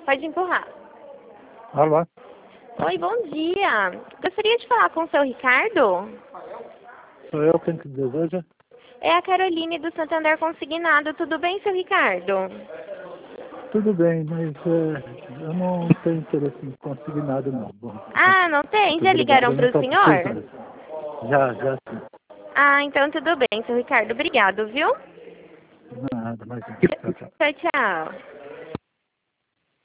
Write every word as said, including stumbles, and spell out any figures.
Pode empurrar. Alô? Oi, bom dia. Gostaria de falar com o seu Ricardo? Sou eu quem te deseja? É a Caroline do Santander Consignado. Tudo bem, seu Ricardo? Tudo bem, mas é, eu não tenho interesse em conseguir nada, não. Bom, Ah, não tem? muito Já obrigado, ligaram eu para não o estou senhor? precisando. Já, já sim. Ah, então tudo bem, seu Ricardo. Obrigado, viu? Nada, mais um. Tchau, tchau. Tchau, tchau.